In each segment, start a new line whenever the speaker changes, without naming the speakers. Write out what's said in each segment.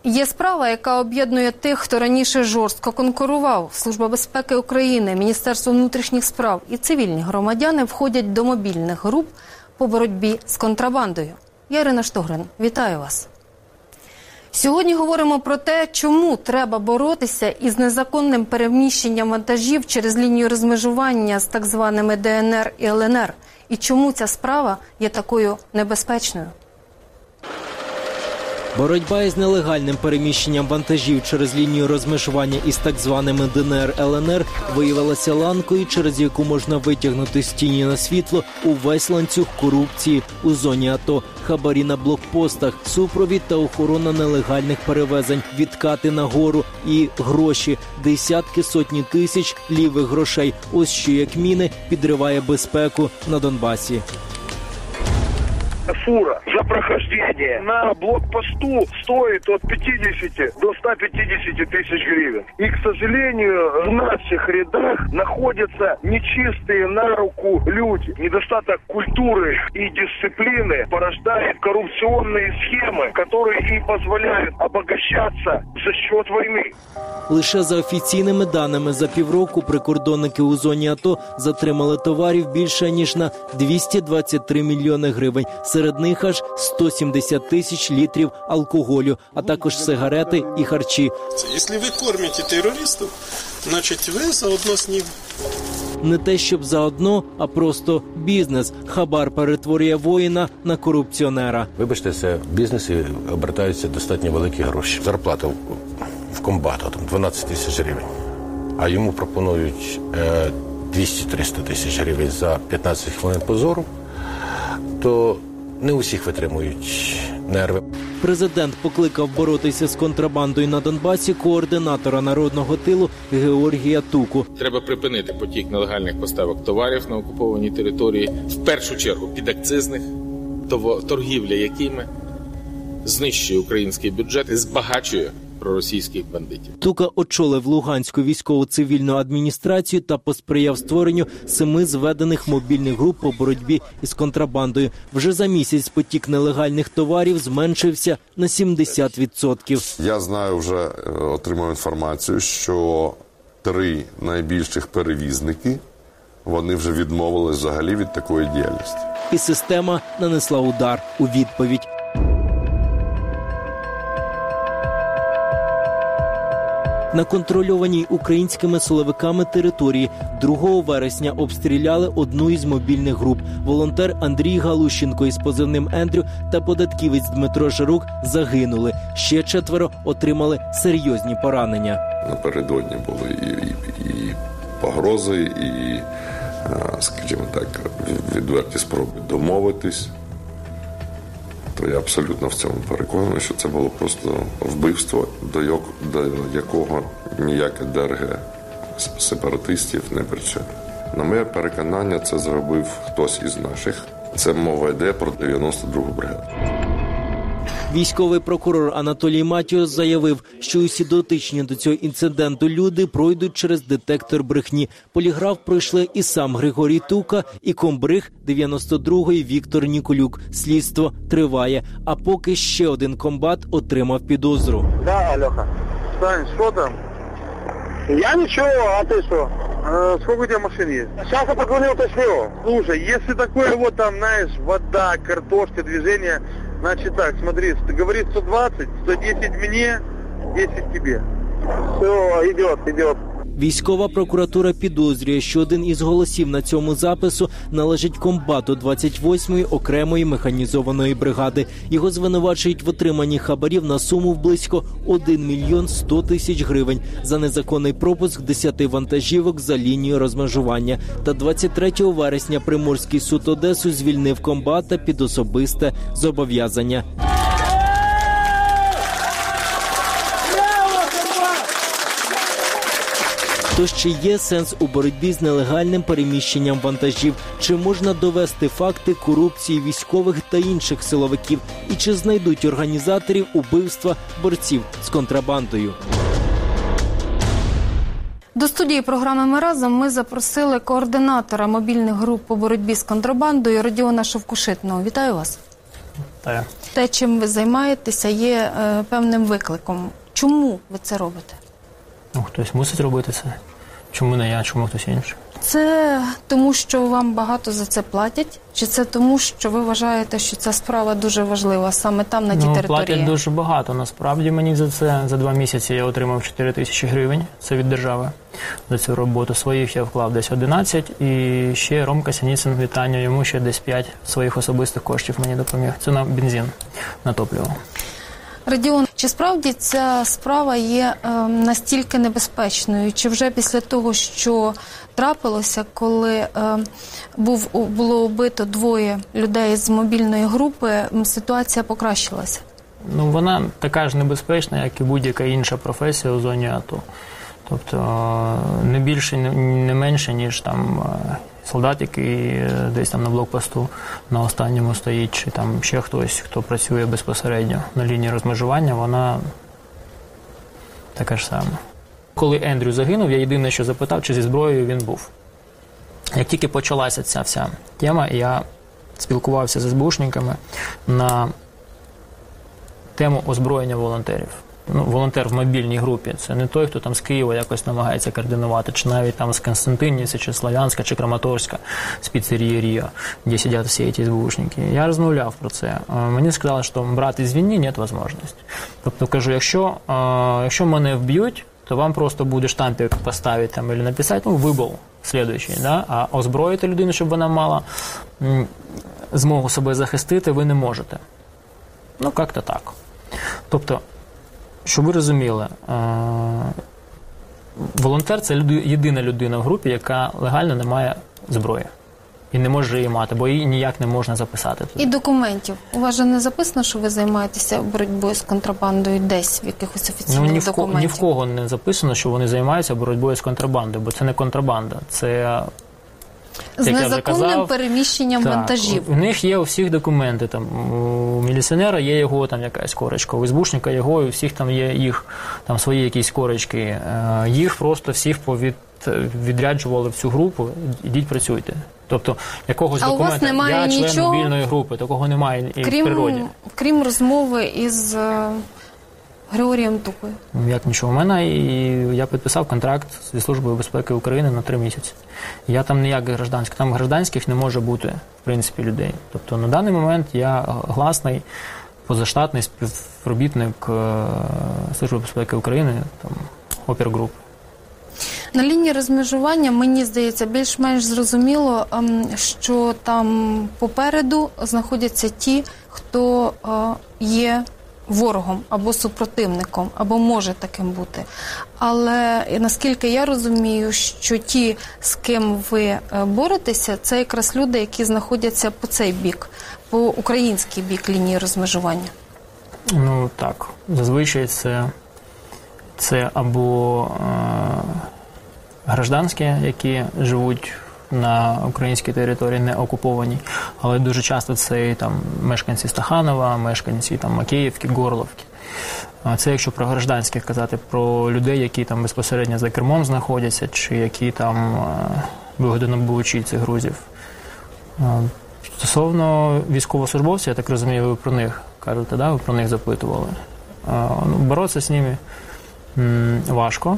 Є справа, яка об'єднує тих, хто раніше жорстко конкурував. Служба безпеки України, Міністерство внутрішніх справ і цивільні громадяни входять до мобільних груп по боротьбі з контрабандою. Я Ірина Штогрин. Вітаю вас. Сьогодні говоримо про те, чому треба боротися із незаконним переміщенням вантажів через лінію розмежування з так званими ДНР і ЛНР. І чому ця справа є такою небезпечною.
Боротьба із нелегальним переміщенням вантажів через лінію розмежування із так званими ДНР-ЛНР виявилася ланкою, через яку можна витягнути з тіні на світло увесь ланцюг корупції у зоні АТО. Хабарі на блокпостах, супровід та охорона нелегальних перевезень, відкати на гору і гроші. Десятки, сотні тисяч лівих грошей. Ось що, як міни, підриває безпеку на Донбасі.
Фура за прохождение на блокпосту стоит от 50 до 150 тысяч гривен. И, к сожалению, в наших рядах находятся нечистые на руку люди. Недостаток культуры и дисциплины порождает коррупционные схемы, которые и позволяют обогащаться за счет войны.
Лише за офіційними даними за півроку прикордонники у зоні АТО затримали товарів більше ніж на 223 мільйони гривень. Серед них аж 170 тисяч літрів алкоголю, а також сигарети і харчі.
Якщо ви кормите терористів, значить ви заодно з ним.
Не те, щоб заодно, а просто бізнес. Хабар перетворює воїна на корупціонера.
Вибачте, це в бізнесі обертаються достатньо великі гроші. Зарплата в комбату там 12 тисяч гривень, а йому пропонують 200-300 тисяч гривень за 15 хвилин позору, то не усіх витримують нерви.
Президент покликав боротися з контрабандою на Донбасі координатора Народного тилу Георгія Туку.
Треба припинити потік нелегальних поставок товарів на окупованій території, в першу чергу підакцизних, торгівля якими знищує український бюджет і збагачує проросійських бандитів.
Тука очолив Луганську військово-цивільну адміністрацію та посприяв створенню 7 зведених мобільних груп по боротьбі із контрабандою. Вже за місяць потік нелегальних товарів зменшився на 70%.
Я знаю, вже отримав інформацію, що 3 найбільших перевізники, вони вже відмовились взагалі від такої діяльності.
І система нанесла удар у відповідь. На контрольованій українськими силовиками території 2 вересня обстріляли одну із мобільних груп. Волонтер Андрій Галущенко із позивним Ендрю та податківець Дмитро Жарук загинули. Ще 4 отримали серйозні поранення.
Напередодні були і погрози, і, скажімо так, відверті спроби домовитись. То я абсолютно в цьому переконаний, що це було просто вбивство, до якого ніяке ДРГ сепаратистів не причетне. На моє переконання, це зробив хтось із наших. Це мова йде про 92-гу бригаду.
Військовий прокурор Анатолій Матіос заявив, що усі дотичні до цього інциденту люди пройдуть через детектор брехні. Поліграф пройшли і сам Григорій Тука, і комбриг 92-ї Віктор Ніколюк. Слідство триває, а поки ще один комбат отримав підозру.
Да, Алёха. Сань, что там? Я ничего, а ты что? Сколько у тебя машин есть? Сейчас я позвонил, уточнил. Слушай, если такое вот там, знаешь, вода, картошка, движение, значит так, смотри, ты говоришь 120, 110 мне, 10 тебе. Все, идет.
Військова прокуратура підозрює, що один із голосів на цьому запису належить комбату 28-ї окремої механізованої бригади. Його звинувачують в отриманні хабарів на суму в близько 1 мільйон 100 тисяч гривень за незаконний пропуск 10 вантажівок за лінією розмежування. Та 23 вересня Приморський суд Одесу звільнив комбата під особисте зобов'язання. Тож чи є сенс у боротьбі з нелегальним переміщенням вантажів? Чи можна довести факти корупції військових та інших силовиків? І чи знайдуть організаторів убивства борців з контрабандою?
До студії програми «Ми разом» ми запросили координатора мобільних груп по боротьбі з контрабандою Родіона Шовкушитного. Вітаю вас.
Та.
Те, чим ви займаєтеся, є певним викликом. Чому ви це робите?
Ну, хтось мусить робити це. Чому не я, чому хтось інший?
Це тому, що вам багато за це платять? Чи це тому, що ви вважаєте, що ця справа дуже важлива саме там, на тій території?
Платять дуже багато. Насправді мені за це за 2 місяці я отримав 4 тисячі гривень. Це від держави за цю роботу. Своїх я вклав десь 11. І ще Ромка Сініцин, вітання, йому ще десь 5 своїх особистих коштів мені допоміг. Це на бензин, на топливо.
Радіон, чи справді ця справа є настільки небезпечною? Чи вже після того, що трапилося, коли було вбито 2 людей з мобільної групи, ситуація покращилася?
Ну, вона така ж небезпечна, як і будь-яка інша професія у зоні АТО. Тобто не більше, не менше, ніж там солдат, який десь там на блокпосту на останньому стоїть, чи там ще хтось, хто працює безпосередньо на лінії розмежування, вона така ж сама. Коли Ендрю загинув, я єдине, що запитав, чи зі зброєю він був. Як тільки почалася ця вся тема, я спілкувався з СБУшниками на тему озброєння волонтерів. Ну, волонтер в мобільній групі – це не той, хто там з Києва якось намагається координувати, чи навіть там з Константинівця, чи Слов'янська, чи Краматорська, з піцерії Ріо, де сидять всі ці СБУшники. Я розмовляв про це. Мені сказали, що брати з війни немає можливості. Тобто, кажу, якщо мене вб'ють, то вам просто буде штампик поставити там, або написати, вибув слідуючий, да? А озброїти людину, щоб вона мала змогу себе захистити, ви не можете. Ну, як-то так. Тобто, щоб ви розуміли, волонтер – це єдина людина в групі, яка легально не має зброї. І не може її мати, бо її ніяк не можна записати.
І документів. У вас же не записано, що ви займаєтеся боротьбою з контрабандою десь в якихось офіційних документах?
Ні в кого не записано, що вони займаються боротьбою з контрабандою, бо це не контрабанда, це...
З незаконним переміщенням вантажів.
У них є у всіх документи. Там, у міліціонера є його там якась корочка, у СБУшника його, і у всіх там є їх там свої якісь корочки. Їх просто всіх відряджували в цю групу, ідіть працюйте. Тобто якогось документа, я член мобільної групи, такого немає і в природі.
Крім розмови із Григорієм Тукою.
Як нічого. У мене, і я підписав контракт зі Службою безпеки України на 3 місяці. Я там ніяк гражданський, там гражданських не може бути, в принципі, людей. Тобто на даний момент я гласний, позаштатний співробітник Служби безпеки України, там, опергруп.
На лінії розмежування, мені здається, більш-менш зрозуміло, що там попереду знаходяться ті, хто є ворогом або супротивником, або може таким бути. Але наскільки я розумію, що ті, з ким ви боретеся, це якраз люди, які знаходяться по цей бік, по український бік лінії розмежування.
Ну так, зазвичай це або гражданські, які живуть на українській території, не окупованій, але дуже часто це і там мешканці Стаханова, мешканці там Макеївки, Горловки. Це якщо про гражданських казати, про людей, які там безпосередньо за кермом знаходяться, чи які там вигодонабувачі цих грузів. Стосовно військовослужбовців, я так розумію, ви про них кажете, да? Ви про них запитували. Боротися з ними важко,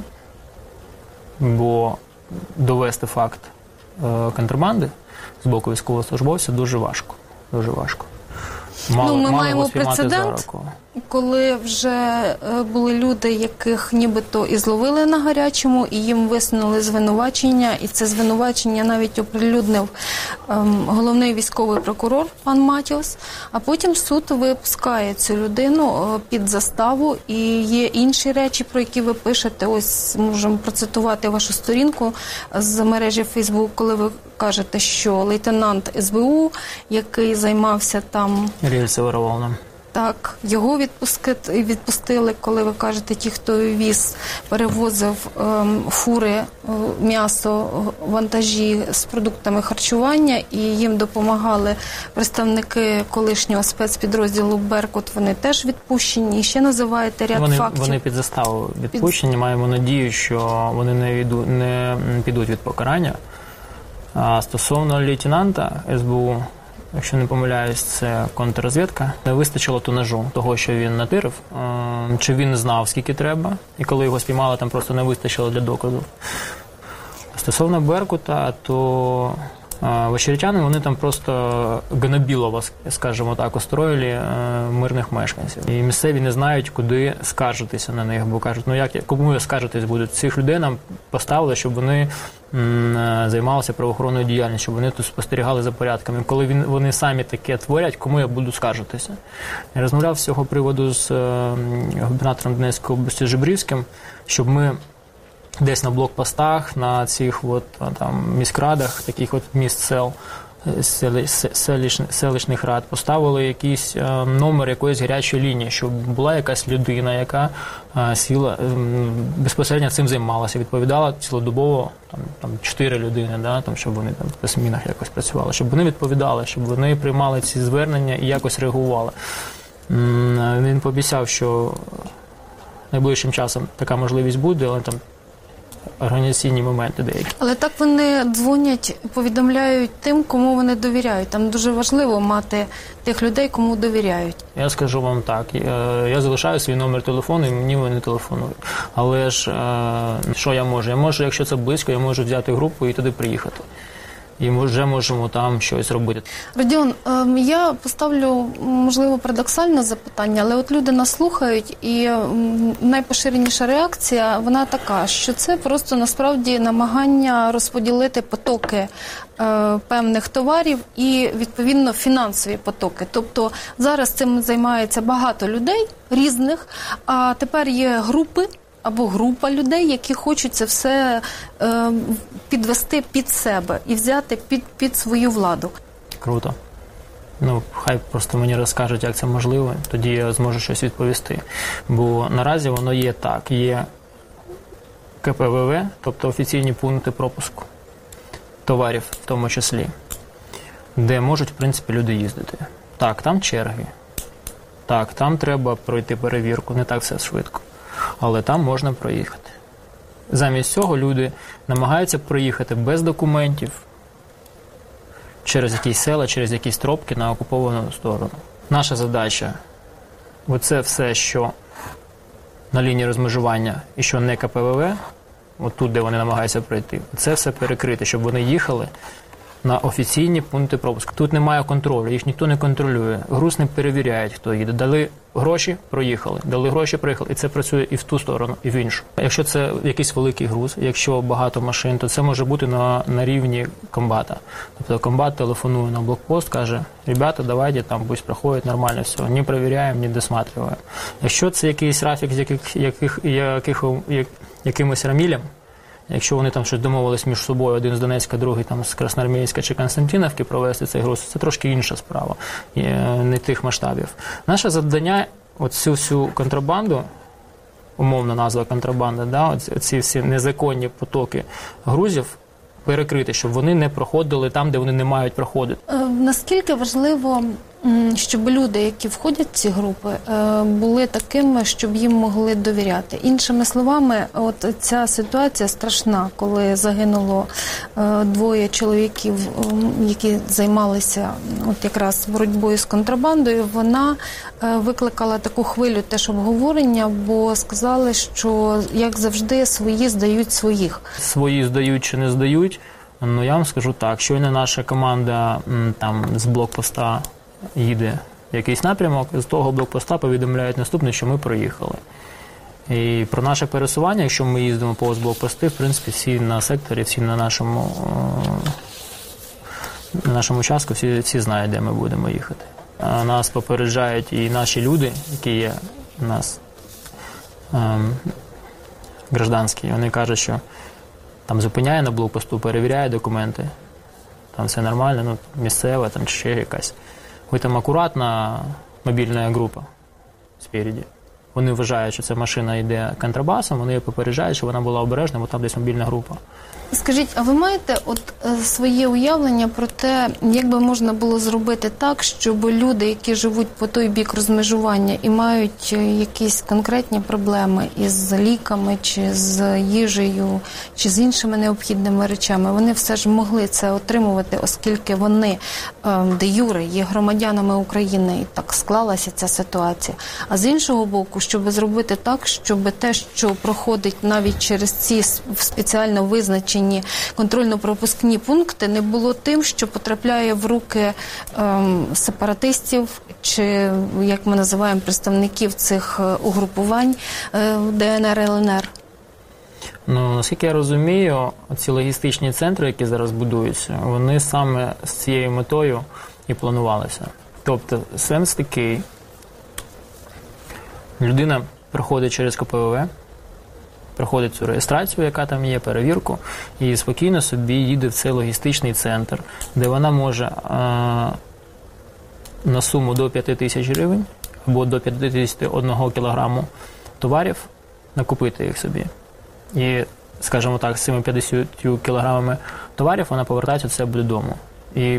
бо довести факт контрабанди з боку військовослужбовців дуже важко. Дуже важко.
Ми маємо прецедент, коли вже були люди, яких нібито і зловили на гарячому, і їм висунули звинувачення, і це звинувачення навіть оприлюднив головний військовий прокурор пан Матіос, а потім суд випускає цю людину під заставу, і є інші речі, про які ви пишете. Ось можемо процитувати вашу сторінку з мережі Facebook, коли ви кажете, що лейтенант СБУ, який займався там...
Рельси вирував нам.
Так, його відпустили, коли ви кажете, ті, хто віз, перевозив фури, м'ясо, вантажі з продуктами харчування, і їм допомагали представники колишнього спецпідрозділу «Беркут», вони теж відпущені, і ще називаєте ряд фактів.
Вони під заставу відпущені, маємо надію, що вони не підуть від покарання. А стосовно лейтенанта СБУ, якщо не помиляюсь, це контррозвідка. Не вистачило тонажу того, що він натирив, чи він знав, скільки треба, і коли його спіймали, там просто не вистачило для доказу. Стосовно Беркута, то очеретяни, вони там просто гнобілово, скажімо так, устроїли мирних мешканців. І місцеві не знають, куди скаржитися на них, бо кажуть, ну як, кому скаржитись будуть? Цих людей нам поставили, щоб вони займалися правоохоронною діяльністю, щоб вони тут спостерігали за порядками. Коли вони самі таке творять, кому я буду скаржитися? Я розмовляв з цього приводу з губернатором Донецької області Жебрівським, щоб ми десь на блокпостах, на цих там міськрадах, таких міст сел, селищних рад, поставили якийсь номер якоїсь гарячої лінії, щоб була якась людина, яка сіла, безпосередньо цим займалася, відповідала цілодобово, там 4 людини, да, там, щоб вони там по змінах якось працювали, щоб вони відповідали, щоб вони приймали ці звернення і якось реагували. Він пообіцяв, що найближчим часом така можливість буде, але там організаційні моменти деякі. Але так вони дзвонять, повідомляють тим, кому вони довіряють. Там дуже важливо мати тих людей, кому довіряють. Я скажу вам так, я залишаю свій номер телефону і мені вони телефонують. Але ж що я можу? Я можу, якщо це близько, я можу взяти групу і туди приїхати. І ми вже можемо там щось робити. Родіон, я поставлю, можливо, парадоксальне запитання, але от люди нас слухають, і найпоширеніша реакція, вона така, що це просто насправді намагання розподілити потоки певних товарів і, відповідно, фінансові потоки. Тобто зараз цим займається багато людей різних, а тепер є групи, або група людей, які хочуть це все підвести під себе і взяти під свою владу. Круто. Хай просто мені розкажуть, як це можливо, тоді я зможу щось відповісти. Бо наразі воно є так. Є КПВВ, тобто офіційні пункти пропуску товарів в тому числі, де можуть, в принципі, люди їздити. Так, там черги. Так, там треба пройти перевірку, не так все швидко. Але там можна проїхати. Замість цього люди намагаються проїхати без документів через якісь села, через якісь тропки на окуповану сторону. Наша задача – оце все, що на лінії розмежування і що не КПВВ, от тут, де вони намагаються пройти, це все перекрити, щоб вони їхали на офіційні пункти пропуску. Тут немає контролю, їх ніхто не контролює. Груз не перевіряють, хто їде. Дали гроші – проїхали. Дали гроші – проїхали. І це працює і в ту сторону, і в іншу. Якщо це якийсь великий груз, якщо багато машин, то це може бути на рівні комбата. Тобто комбат телефонує на блокпост, каже, ребята, давайте, там пусть проходить нормально все. Не перевіряємо, не досматриваємо. Якщо це якийсь трафік з якимось рамілем, якщо вони там щось домовились між собою, один з Донецька, другий там з Красноармійська чи Константинівки провести цей груз, це трошки інша справа, не тих масштабів. Наше завдання цю всю контрабанду, умовна назва контрабанда, да, ці всі незаконні потоки грузів перекрити, щоб вони не проходили там, де вони не мають проходити. Наскільки важливо, щоб люди, які входять в ці групи, були такими, щоб їм могли довіряти? Іншими словами, от ця ситуація страшна, коли загинуло 2 чоловіків, які займалися от якраз боротьбою з контрабандою, вона викликала таку хвилю теж обговорення, бо сказали, що, як завжди, свої здають своїх. Свої здають чи не здають? Я вам скажу так, щойно наша команда там з блокпоста їде в якийсь напрямок, з того блокпоста повідомляють наступне, що ми проїхали. І про наше пересування, якщо ми їздимо повз блокпости, в принципі, всі на секторі, всі на нашому участку, всі знають, де ми будемо їхати. Нас попереджають і наші люди, які є у нас гражданські, вони кажуть, що там зупиняє на блокпосту, перевіряє документи, там все нормально, місцева, там чи ще якась. Ви там акуратна мобільна група спереді. вони вважають, що ця машина йде контрабасом, вони її попереджають, що вона була обережна, бо там десь мобільна група.
Скажіть, а ви маєте своє уявлення про те, як би можна було зробити так, щоб люди, які живуть по той бік розмежування і мають якісь конкретні проблеми із ліками, чи з їжею, чи з іншими необхідними речами, вони все ж могли це отримувати, оскільки вони де юре є громадянами України, і так склалася ця ситуація. А з іншого боку, щоб зробити так, щоб те, що проходить навіть через ці спеціально визначені контрольно-пропускні пункти, не було тим, що потрапляє в руки сепаратистів, чи, як ми називаємо, представників цих угрупувань ДНР, ЛНР.
Ну, наскільки я розумію, ці логістичні центри, які зараз будуються, вони саме з цією метою і планувалися. Тобто, сенс такий, людина приходить через КПВВ, проходить цю реєстрацію, яка там є, перевірку, і спокійно собі їде в цей логістичний центр, де вона може на суму до 5 тисяч гривень або до 51 кілограму товарів накупити їх собі. І, скажімо так, з цими 50 кілограмами товарів вона повертається до себе додому. І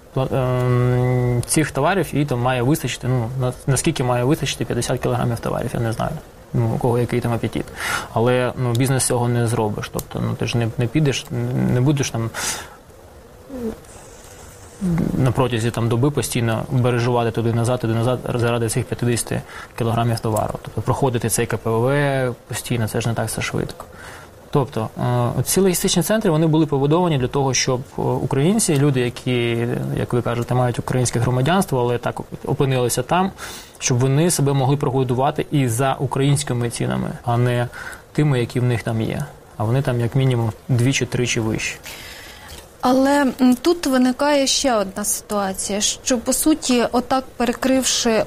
цих товарів їй там має вистачити, наскільки має вистачити 50 кілограмів товарів, я не знаю. У кого який там апетит. Але бізнес цього не зробиш. Тобто ти ж не підеш, не будеш там на протязі доби постійно бережувати туди-назад заради цих 50 кілограмів товару. Тобто проходити цей КПВВ постійно, це ж не так все швидко. Тобто ці логістичні центри, вони були побудовані для того, щоб українці, люди, які, як ви кажете, мають українське громадянство, але так опинилися там, щоб вони себе могли прогодувати і за українськими цінами, а не тими, які в них там є. А вони там як мінімум 2-3 вищі.
Але тут виникає ще одна ситуація, що, по суті, отак перекривши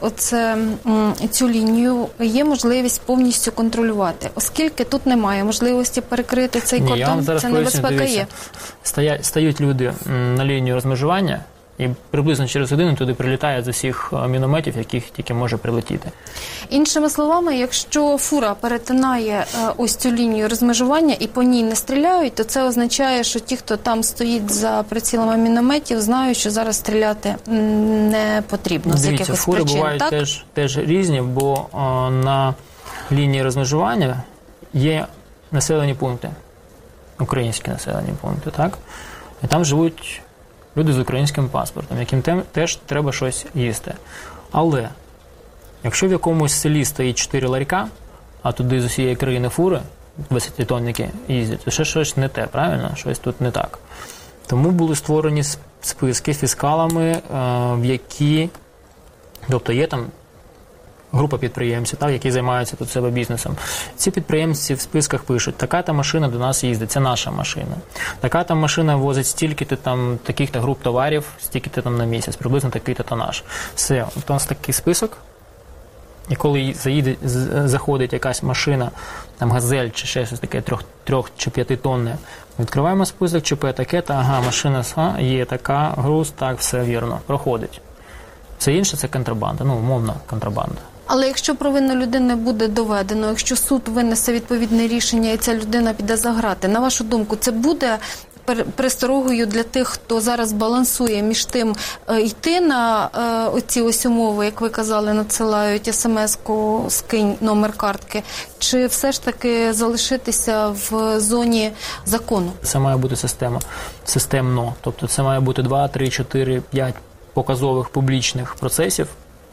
цю лінію, є можливість повністю контролювати. Оскільки тут немає можливості перекрити цей кордон, це небезпека є.
Стають люди на лінію розмежування, і приблизно через годину туди прилітають з усіх мінометів, яких тільки може прилетіти.
Іншими словами, якщо фура перетинає ось цю лінію розмежування і по ній не стріляють, то це означає, що ті, хто там стоїть за прицілами мінометів, знають, що зараз стріляти не потрібно з якихось причин.
Фури бувають теж різні, бо на лінії розмежування є населені пункти, українські населені пункти, так? І там живуть люди з українським паспортом, яким теж треба щось їсти. Але якщо в якомусь селі стоїть 4 ларька, а туди з усієї країни фури, 20-тонники їздять, то ще щось не те, правильно? Щось тут не так. Тому були створені списки фіскалами, в які, тобто є там група підприємців, які займаються тут себе бізнесом. Ці підприємці в списках пишуть, така-та машина до нас їздить, це наша машина. Така-та машина возить стільки-то там таких-то груп товарів, стільки-то там на місяць, приблизно такий-то тонаж. Все, от у нас такий список, і коли заходить якась машина, там газель чи ще щось таке 3 чи 5 тонне, відкриваємо список, ЧП таке-то, ага, машина є така, груз, так, все вірно, проходить. Все інше – це контрабанда, умовно контрабанда.
Але якщо провину людини буде доведено, якщо суд винесе відповідне рішення і ця людина піде за грати, на вашу думку, це буде пересторогою для тих, хто зараз балансує між тим йти на оці ось умови, як ви казали, надсилають смс-ку, скинь номер картки, чи все ж таки залишитися в зоні закону?
Це має бути системно. Тобто це має бути 2, 3, 4, 5 показових публічних процесів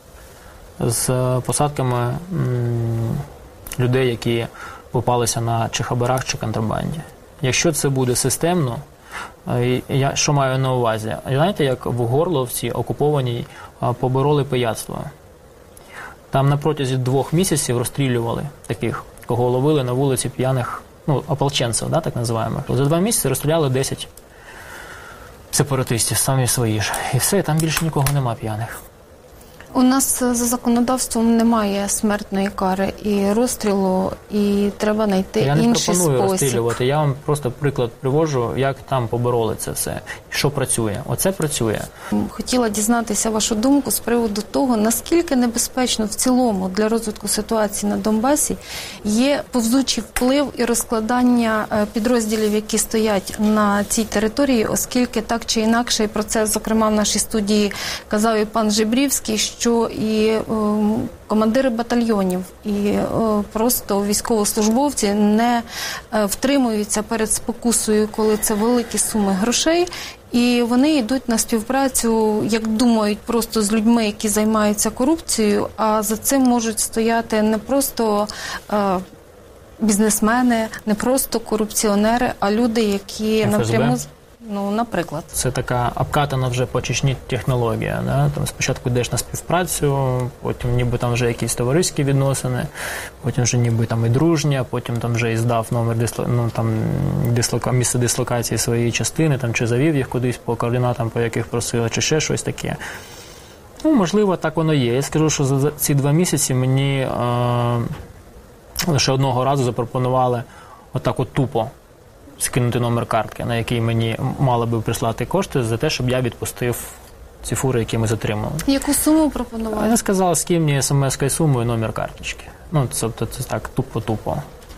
з посадками людей, які попалися на чи хабарах, чи контрабанді. Якщо це буде системно, я що маю на увазі? Знаєте, як в Горловці окупованій побороли пияцтво? Там на протязі 2 місяців розстрілювали таких, кого ловили на вулиці п'яних, ополченців, так називаємо. За 2 місяці розстріляли 10 сепаратистів, самі свої ж. І все, там більше нікого нема п'яних.
У нас за законодавством немає смертної кари і розстрілу, і треба знайти інший спосіб.
Я не пропоную розстрілювати, я вам просто приклад приводжу, як там побороли це все, що працює. Оце працює.
Хотіла дізнатися вашу думку з приводу того, наскільки небезпечно в цілому для розвитку ситуації на Донбасі є повзучий вплив і розкладання підрозділів, які стоять на цій території, оскільки так чи інакше, і про це, зокрема, в нашій студії казав і пан Жебрівський, що і командири батальйонів, і просто військовослужбовці не втримуються перед спокусою, коли це великі суми грошей, і вони йдуть на співпрацю, як думають, просто з людьми, які займаються корупцією, а за цим можуть стояти не просто бізнесмени, не просто корупціонери, а люди, які напряму... Ну, наприклад.
Це така обкатана вже по Чечні технологія. Да? Там спочатку йдеш на співпрацю, потім ніби там вже якісь товариські відносини, потім вже ніби там і дружня, потім там вже і здав номер місце дислокації своєї частини, там, чи завів їх кудись по координатам, по яких просили, чи ще щось таке. Ну, можливо, так воно є. Я скажу, що за ці 2 місяці мені лише одного разу запропонували отак от тупо скинути номер картки, на який мені мали би прислати кошти за те, щоб я відпустив ці фури, які ми затримали.
Яку суму пропонували?
Вони сказали, скинь мені смс-кою суму і номер карточки. Ну, тобто це так тупо-тупо.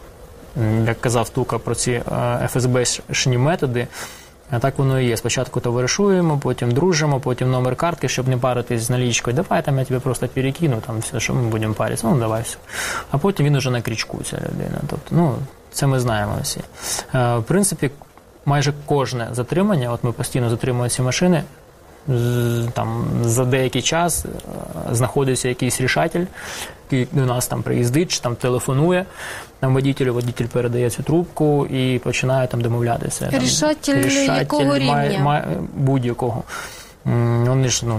Як казав Тука про ці ФСБ-шні методи, а так воно і є. Спочатку товаришуємо, потім дружимо, потім номер картки, щоб не паритись з налічкою. Давай, там я тебе просто перекину, там все, що ми будемо паритися. Ну, давай все. А потім він уже на крючку, ця людина. Тобто, ну, це ми знаємо всі. В принципі, майже кожне затримання, от ми постійно затримуємо ці машини, там за деякий час знаходиться якийсь рішатель, який до нас там приїздить, чи там телефонує, там водитель передає цю трубку і починає там домовлятися.
Рішатель якого рівня?
Будь-якого. Вони ж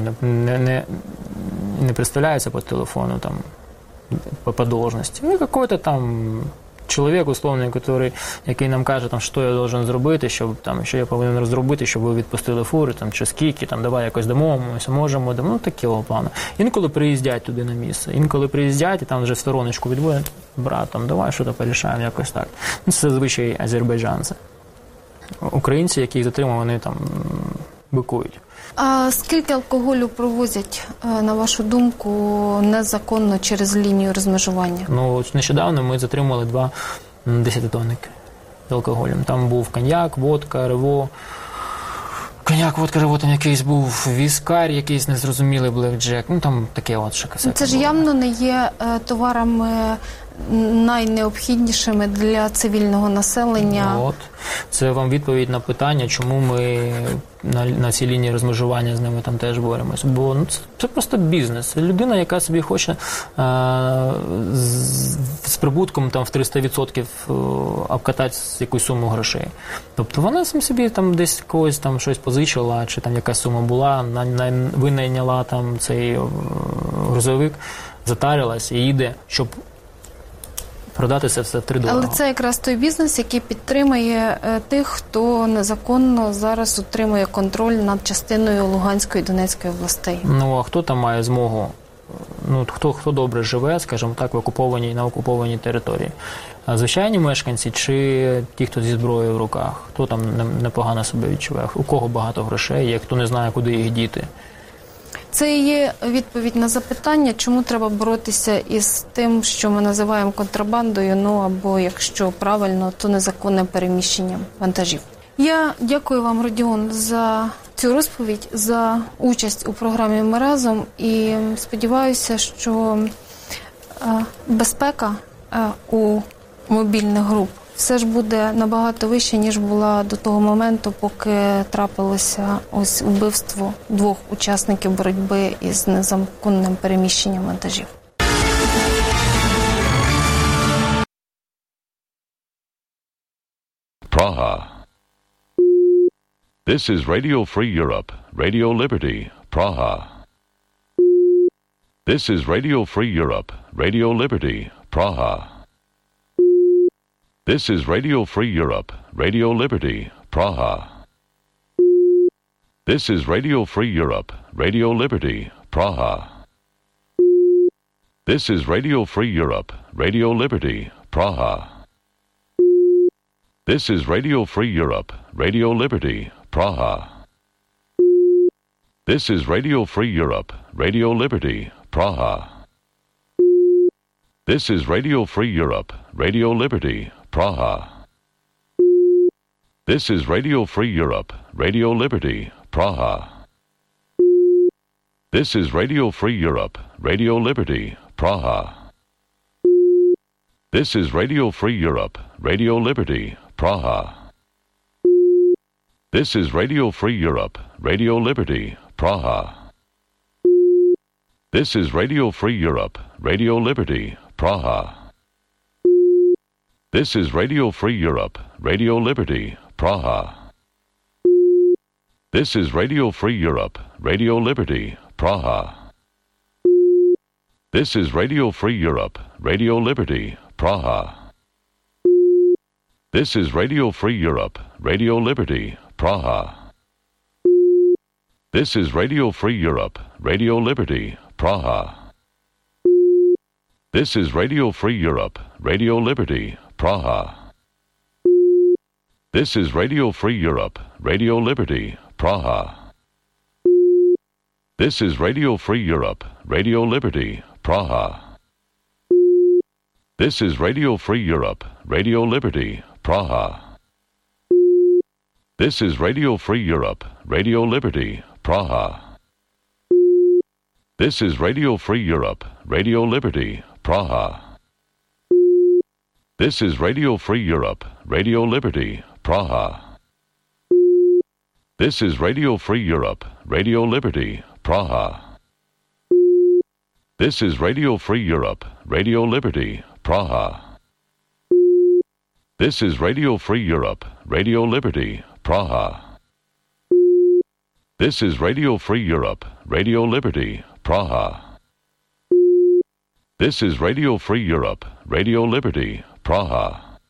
не представляються по телефону, там, по должності. Ну, якийсь там чоловік, условний, який нам каже, там, що я должен зробити, щоб, там, що я повинен зробити, щоб ви відпустили фури, там, чи скільки, там, давай якось домовимося, можемо, ну, такого плану. Інколи приїздять туди на місце, інколи приїздять і там вже в стороночку відводять, брат, там, давай щось порішаємо, якось так. Ну, це зазвичай азербайджанці. Українці, які їх затримали, вони там бикують.
А скільки алкоголю провозять, на вашу думку, незаконно через лінію розмежування?
Ну, нещодавно ми затримали 2 10-тонники з алкоголем. Там був коньяк, водка, рево. Коньяк, водка, рево, там якийсь був віскар, якийсь незрозумілий блекджек. Ну, там таке от що касетка.
Це ж явно не є товарами найнеобхіднішими для цивільного населення.
От. Це вам відповідь на питання, чому ми на цій лінії розмежування з ними там теж боремось. Бо ну, це просто бізнес. Це людина, яка собі хоче з прибутком там, в 300% обкатати якусь суму грошей. Тобто вона собі там десь когось там щось позичила, чи там якась сума була, винайняла там цей грузовик, затарилась і їде, щоб продати це все втридорого.
Але це якраз той бізнес, який підтримує тих, хто незаконно зараз утримує контроль над частиною Луганської і Донецької областей.
Ну, а хто там має змогу? Ну, хто добре живе, скажімо так, на окупованій території? Звичайні мешканці чи ті, хто зі зброєю в руках? Хто там непогано себе відчуває? У кого багато грошей є, хто не знає, куди їх діти?
Це і є відповідь на запитання, чому треба боротися із тим, що ми називаємо контрабандою, ну або, якщо правильно, то незаконним переміщенням вантажів. Я дякую вам, Родіон, за цю розповідь, за участь у програмі «Ми разом» і сподіваюся, що безпека у мобільних груп все ж буде набагато вище, ніж була до того моменту, поки трапилося ось вбивство 2 учасників боротьби із незаконним переміщенням вантажів.
Praha. This is Radio Free Europe, Radio Liberty, Praha. This is Radio Free Europe, Radio Liberty, Praha. This is Radio Free Europe, Radio Liberty, Praha. This is Radio Free Europe, Radio Liberty, Praha. This is Radio Free Europe, Radio Liberty, Praha. This is Radio Free Europe, Radio Liberty, Praha. This is Radio Free Europe, Radio Liberty, Praha. This is Radio Free Europe, Radio Liberty, Praha. This is Radio Free Europe, Radio Liberty, Praha. This is Radio Free Europe, Radio Liberty, Praha. This is Radio Free Europe, Radio Liberty, Praha. This is Radio Free Europe, Radio Liberty, Praha. This is Radio Free Europe, Radio Liberty, Praha. This is Radio Free Europe, Radio Liberty, Praha. This is Radio Free Europe, Radio Liberty, Praha. This is Radio Free Europe, Radio Liberty, Praha. This is Radio Free Europe, Radio Liberty, Praha. This is Radio Free Europe, Radio Liberty, Praha. This is Radio Free Europe, Radio Liberty, Praha. This is Radio Free Europe, Radio Liberty, Praha. This is Radio Free Europe, Radio Liberty, Praha. This is Radio Free Europe, Radio Liberty, Praha. This is Radio Free Europe, Radio Liberty, Praha. This is Radio Free Europe, Radio Liberty, Praha. This is Radio Free Europe, Radio Liberty, Praha. This is Radio Free Europe, Radio Liberty, Praha. This is Radio Free Europe, Radio Liberty, Praha. This is Radio Free Europe, Radio Liberty, Praha. This is Radio Free Europe, Radio Liberty, Praha. This is Radio Free Europe, Radio Liberty, Praha.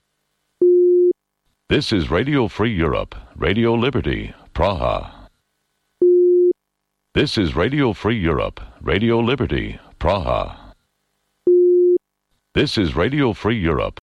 This is Radio Free Europe, Radio Liberty, Praha. This is Radio Free Europe, Radio Liberty, Praha. This is Radio Free Europe,